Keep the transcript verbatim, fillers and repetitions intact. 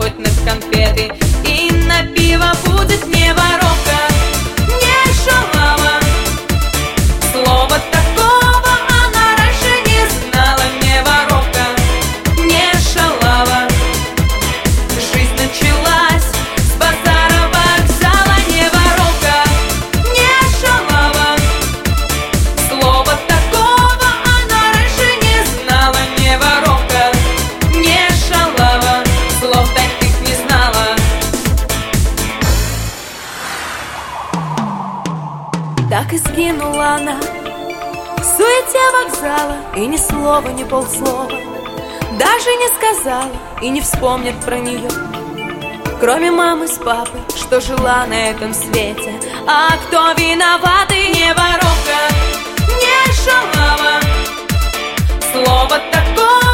на конфеты, и на пиво будет не воровка, не шалава. Слова такого она раньше не знала. Не воровка, не шалава. Жизнь началась с базара вокзала. Не воровка, не шалава. Слова такого она раньше не знала. Не воровка, не шалава. Слов таких не знала. Так и сгинула она в суете вокзала, и ни слова, ни полслова даже не сказала, и не вспомнят про нее, кроме мамы с папой, что жила на этом свете. А кто виноватый? Не воровка, не шалава. Слово такое